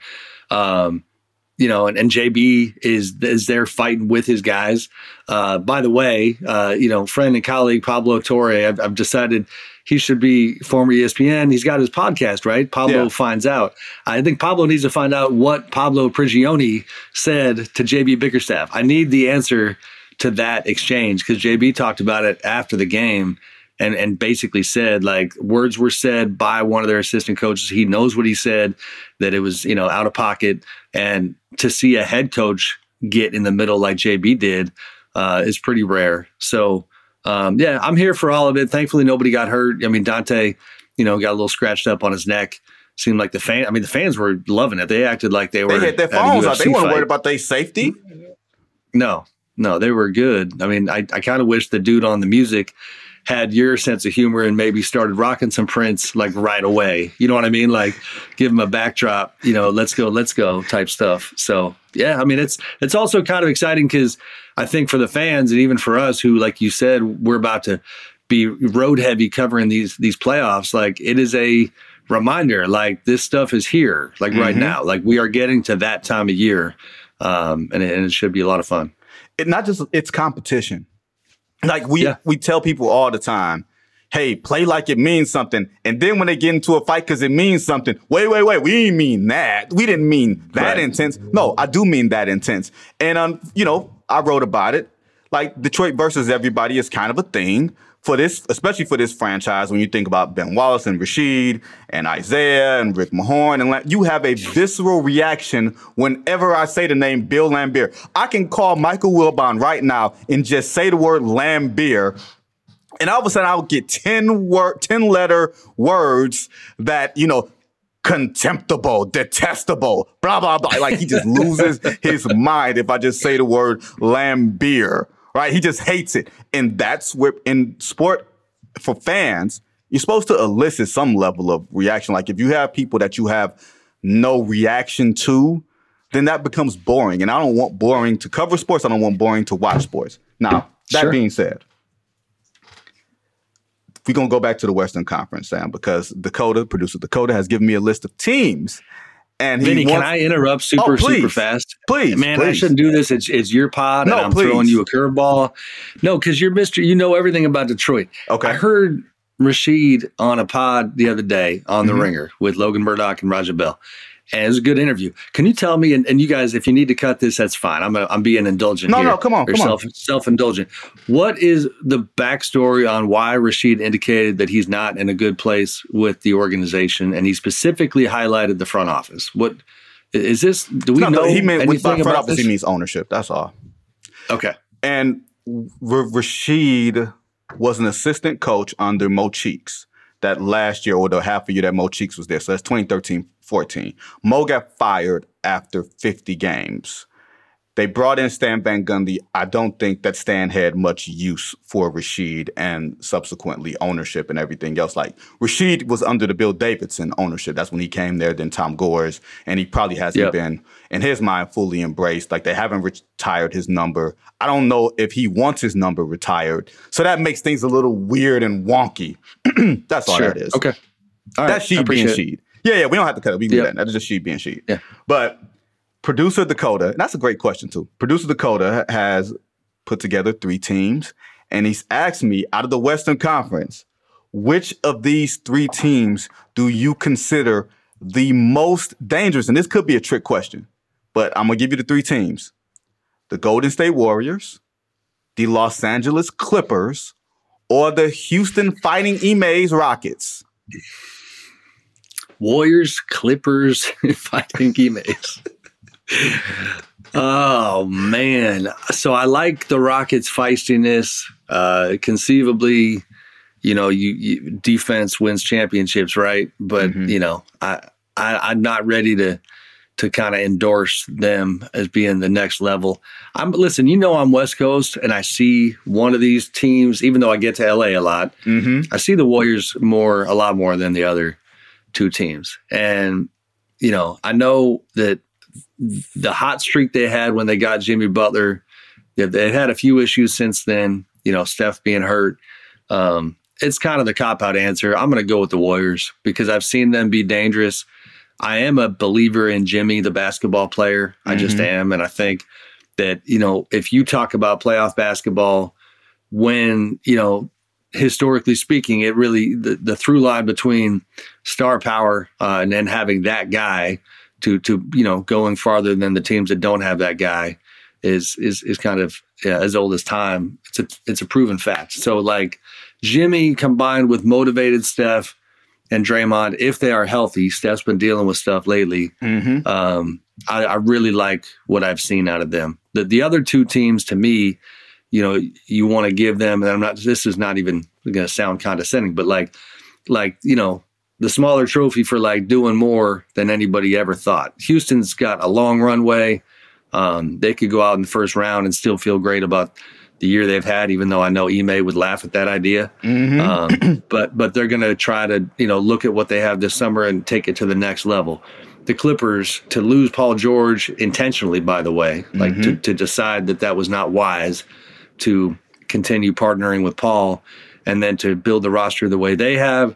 You know, and JB is there fighting with his guys. By the way, you know, friend and colleague Pablo Torre, I've decided he should be former ESPN. He's got his podcast, right? Pablo Finds Out. I think Pablo needs to find out what Pablo Prigioni said to JB Bickerstaff. I need the answer to that exchange because JB talked about it after the game and basically said, like, words were said by one of their assistant coaches. He knows what he said, that it was, you know, out of pocket. And to see a head coach get in the middle like JB did is pretty rare. So, yeah, I'm here for all of it. Thankfully, nobody got hurt. I mean, Dante, you know, got a little scratched up on his neck. Seemed like the fans were loving it. They acted like they were. They hit their phones out. They weren't worried about their safety. No, they were good. I mean, I kind of wish the dude on the music had your sense of humor and maybe started rocking some Prince like right away. You know what I mean? Like give him a backdrop, you know, let's go type stuff. So yeah, I mean, it's also kind of exciting because I think for the fans and even for us who, like you said, we're about to be road heavy covering these playoffs. Like it is a reminder, like this stuff is here, like right now, like we are getting to that time of year. And it should be a lot of fun. It's competition. Like we tell people all the time, hey, play like it means something. And then when they get into a fight because it means something, wait, we didn't mean that. We didn't mean that intense. No, I do mean that intense. And, you know, I wrote about it. Like Detroit versus everybody is kind of a thing for this, especially for this franchise. When you think about Ben Wallace and Rasheed and Isaiah and Rick Mahorn, and you have a visceral reaction whenever I say the name Bill Laimbeer. I can call Michael Wilbon right now and just say the word Laimbeer, and all of a sudden I'll get 10-letter words that, you know, contemptible, detestable, blah, blah, blah. Like he just loses his mind if I just say the word Laimbeer. Right? He just hates it. And that's where in sport for fans, you're supposed to elicit some level of reaction. Like if you have people that you have no reaction to, then that becomes boring. And I don't want boring to cover sports. I don't want boring to watch sports. Now, that being said, we're going to go back to the Western Conference, Sam, because producer Dakota has given me a list of teams. And Vinny, can I interrupt super fast? Please. Man, please. I shouldn't do this. It's your pod, and I'm throwing you a curveball. No, because you're you know everything about Detroit. Okay. I heard Rasheed on a pod the other day on The Ringer with Logan Murdoch and Raja Bell. And it was a good interview. Can you tell me, and you guys, if you need to cut this, that's fine. I'm being indulgent here. No, come on. Self-indulgent. What is the backstory on why Rasheed indicated that he's not in a good place with the organization, and he specifically highlighted the front office? What is this? Do we know he meant anything by front about office, this? he means ownership. That's all. Okay. And Rasheed was an assistant coach under Mo Cheeks that last year, or the half a year that Mo Cheeks was there. So that's 2013-14. Mo got fired after 50 games. They brought in Stan Van Gundy. I don't think that Stan had much use for Rasheed and subsequently ownership and everything else. Like Rasheed was under the Bill Davidson ownership. That's when he came there, then Tom Gores, and he probably hasn't been, in his mind, fully embraced. Like they haven't retired his number. I don't know if he wants his number retired. So that makes things a little weird and wonky. That's all that is. Okay. All right. That's Sheed being Sheed. Yeah, we don't have to cut it. We can do that. That's just Sheed being Sheed. Yeah. But Producer Dakota, and that's a great question too. Producer Dakota has put together 3 teams, and he's asked me, out of the Western Conference, which of these 3 teams do you consider the most dangerous? And this could be a trick question, but I'm going to give you the 3 teams. The Golden State Warriors, the Los Angeles Clippers, or the Houston Fighting Emays Rockets. Warriors, Clippers, Fighting Emays. Oh, man. So I like the Rockets' feistiness. Conceivably, you know, you defense wins championships, right? But, you know, I'm not ready to kind of endorse them as being the next level. Listen, you know, I'm West Coast, and I see one of these teams, even though I get to LA a lot, I see the Warriors a lot more than the other. two teams. And, I know that the hot streak they had when they got Jimmy Butler, they had a few issues since then, Steph being hurt. It's kind of the cop-out answer. I'm going to go with the Warriors because I've seen them be dangerous. I am a believer in Jimmy, the basketball player. I just am. And I think that, if you talk about playoff basketball, when, historically speaking, it really, the through line between star power and then having that guy to going farther than the teams that don't have that guy is kind of as old as time. It's a proven fact. So like Jimmy combined with motivated Steph and Draymond, if they are healthy, Steph's been dealing with stuff lately. I really like what I've seen out of them. The other two teams, to me, you want to give them, and this is not even going to sound condescending, but like, the smaller trophy for like doing more than anybody ever thought. Houston's got a long runway. They could go out in the first round and still feel great about the year they've had, even though I know Ime would laugh at that idea. But they're going to try to, look at what they have this summer and take it to the next level. The Clippers, to lose Paul George intentionally, by the way, like to decide that was not wise to continue partnering with Paul and then to build the roster the way they have,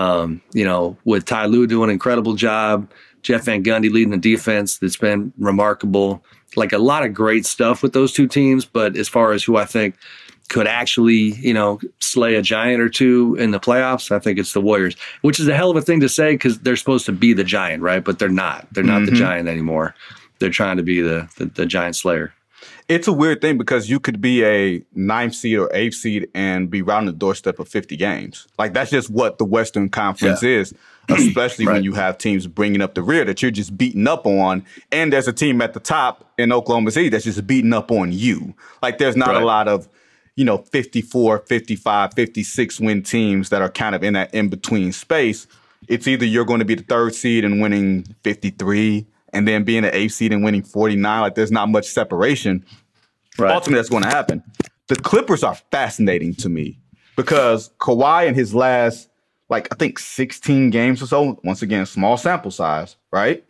with Ty Lue doing an incredible job, Jeff Van Gundy leading the defense that's been remarkable. Like a lot of great stuff with those two teams, but as far as who I think could actually, slay a giant or two in the playoffs, I think it's the Warriors, which is a hell of a thing to say because they're supposed to be the giant, right? But they're not. They're not the giant anymore. They're trying to be the giant slayer. It's a weird thing because you could be a 9th seed or 8th seed and be right on the doorstep of 50 games. Like that's just what the Western Conference is, especially when you have teams bringing up the rear that you're just beating up on. And there's a team at the top in Oklahoma City that's just beating up on you. Like there's not a lot of, 54, 55, 56 win teams that are kind of in that in-between space. It's either you're going to be the 3rd seed and winning 53 and then being an 8th seed and winning 49. Like there's not much separation. Ultimately, that's going to happen. The Clippers are fascinating to me because Kawhi in his last, I think 16 games or so, once again, small sample size, right?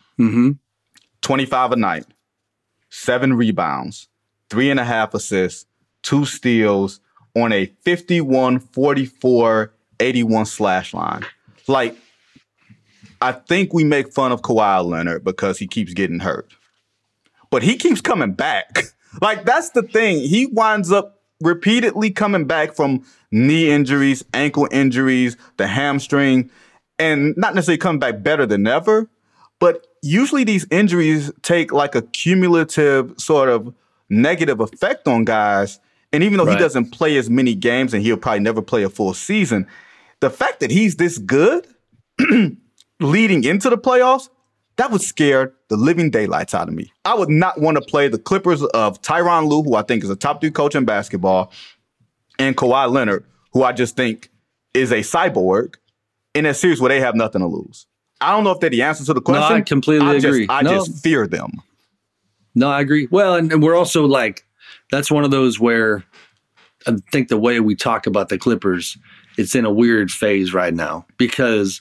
25 a night, 7 rebounds, 3.5 assists, 2 steals on a 51, 44, 81 slash line. Like, I think we make fun of Kawhi Leonard because he keeps getting hurt. But he keeps coming back. Like, that's the thing. He winds up repeatedly coming back from knee injuries, ankle injuries, the hamstring, and not necessarily coming back better than ever. But usually these injuries take like a cumulative sort of negative effect on guys. And even though he doesn't play as many games and he'll probably never play a full season, the fact that he's this good leading into the playoffs, that would scare the living daylights out of me. I would not want to play the Clippers of Tyronn Lue, who I think is a top 3 coach in basketball, and Kawhi Leonard, who I just think is a cyborg, in a series where they have nothing to lose. I don't know if they're the answer to the question. No, I completely agree. I just fear them. No, I agree. Well, and we're also like, that's one of those where I think the way we talk about the Clippers, it's in a weird phase right now because,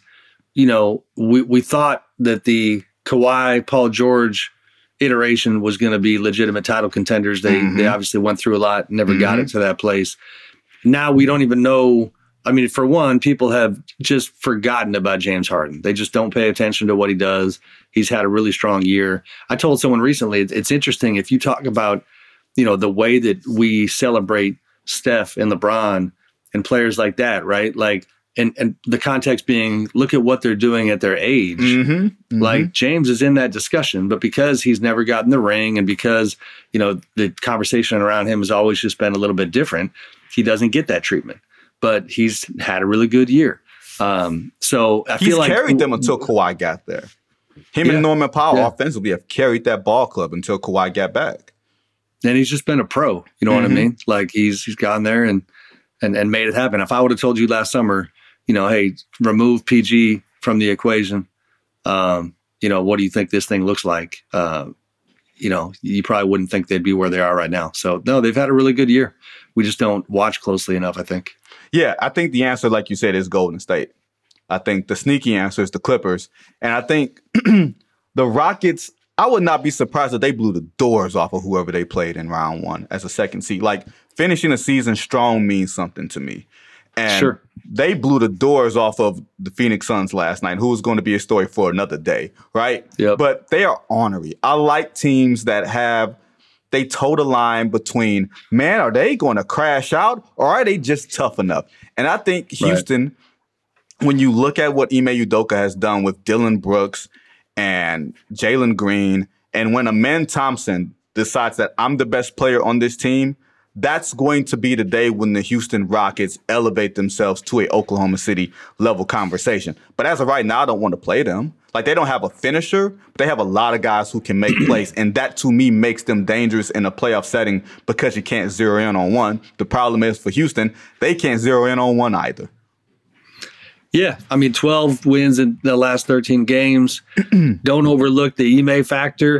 we thought that the Kawhi, Paul George iteration was going to be legitimate title contenders. They obviously went through a lot, never got it to that place. Now we don't even know. I mean, for one, people have just forgotten about James Harden. They just don't pay attention to what he does. He's had a really strong year. I told someone recently, it's interesting if you talk about, the way that we celebrate Steph and LeBron and players like that, right? Like, and the context being, look at what they're doing at their age. Like James is in that discussion, but because he's never gotten the ring and because, the conversation around him has always just been a little bit different, he doesn't get that treatment. But he's had a really good year. So I feel like he's carried them until Kawhi got there. Him and Norman Powell offensively have carried that ball club until Kawhi got back. And he's just been a pro. You know what I mean? Like he's gotten there and made it happen. If I would have told you last summer, hey, remove PG from the equation. What do you think this thing looks like? You probably wouldn't think they'd be where they are right now. So no, they've had a really good year. We just don't watch closely enough, I think. Yeah, I think the answer, like you said, is Golden State. I think the sneaky answer is the Clippers. And I think the Rockets, I would not be surprised if they blew the doors off of whoever they played in round one as a second seed. Like, finishing a season strong means something to me. And they blew the doors off of the Phoenix Suns last night, who is going to be a story for another day, right? Yep. But they are ornery. I like teams that they toe the line between, man, are they going to crash out or are they just tough enough? And I think Houston, when you look at what Ime Udoka has done with Dylan Brooks and Jalen Green, and when Amen Thompson decides that I'm the best player on this team, that's going to be the day when the Houston Rockets elevate themselves to a Oklahoma City level conversation. But as of right now, I don't want to play them. Like, they don't have a finisher, but they have a lot of guys who can make plays. And that, to me, makes them dangerous in a playoff setting because you can't zero in on one. The problem is for Houston, they can't zero in on one either. Yeah, I mean, 12 wins in the last 13 games. Don't overlook the Ime factor.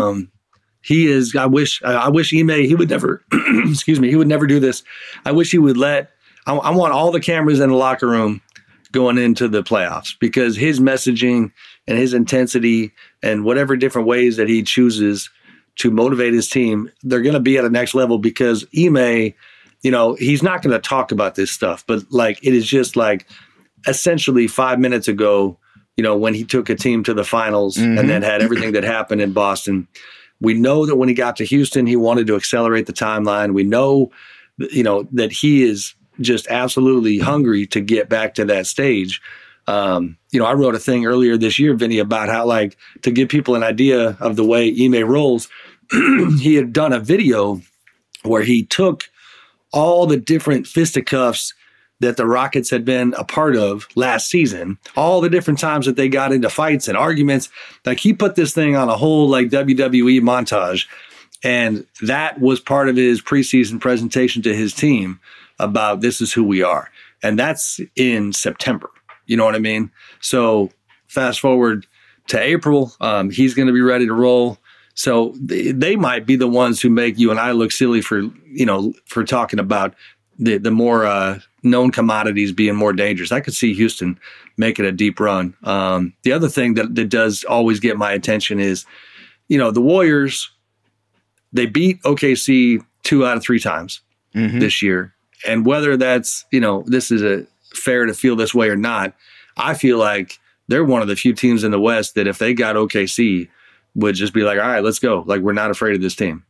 He is. I wish Ime, he would never. Excuse me. He would never do this. I wish he would I want all the cameras in the locker room going into the playoffs, because his messaging and his intensity and whatever different ways that he chooses to motivate his team, they're going to be at a next level, because Ime, he's not going to talk about this stuff, but like, it is just like, essentially 5 minutes ago, when he took a team to the finals and then had everything that happened in Boston. We know that when he got to Houston, he wanted to accelerate the timeline. We know, that he is just absolutely hungry to get back to that stage. I wrote a thing earlier this year, Vinny, about how, like, to give people an idea of the way Ime rolls, he had done a video where he took all the different fisticuffs that the Rockets had been a part of last season, all the different times that they got into fights and arguments. Like, he put this thing on a whole like WWE montage. And that was part of his preseason presentation to his team about, this is who we are. And that's in September. You know what I mean? So fast forward to April, he's going to be ready to roll. So they might be the ones who make you and I look silly for talking about the more known commodities being more dangerous. I could see Houston making a deep run. The other thing that does always get my attention is, the Warriors, they beat OKC 2 out of 3 times this year. And whether that's, this is a fair to feel this way or not, I feel like they're one of the few teams in the West that if they got OKC would just be like, all right, let's go. Like, we're not afraid of this team,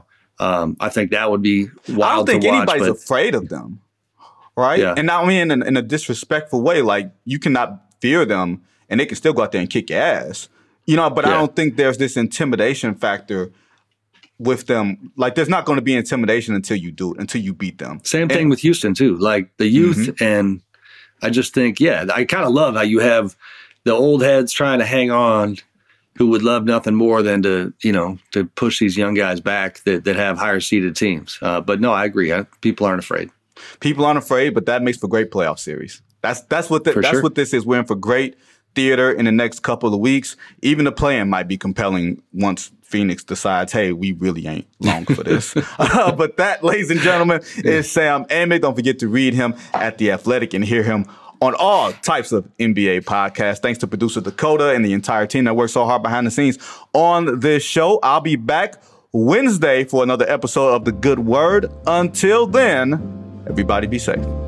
I think that would be wild to watch. I don't think anybody's afraid of them, right? Yeah. And not mean in a disrespectful way. Like, you cannot fear them, and they can still go out there and kick your ass. But I don't think there's this intimidation factor with them. Like, there's not going to be intimidation until you do it, until you beat them. Same thing with Houston, too. Like, the youth, and I just think, I kind of love how you have the old heads trying to hang on, who would love nothing more than to push these young guys back that have higher seeded teams. But no, I agree. People aren't afraid. People aren't afraid, but that makes for great playoff series. That's what this is. We're in for great theater in the next couple of weeks. Even the play-in might be compelling once Phoenix decides, hey, we really ain't long for this. But that, ladies and gentlemen, is Sam Amick. Don't forget to read him at The Athletic and hear him on all types of NBA podcasts. Thanks to producer Dakota and the entire team that works so hard behind the scenes on this show. I'll be back Wednesday for another episode of The Good Word. Until then, everybody be safe.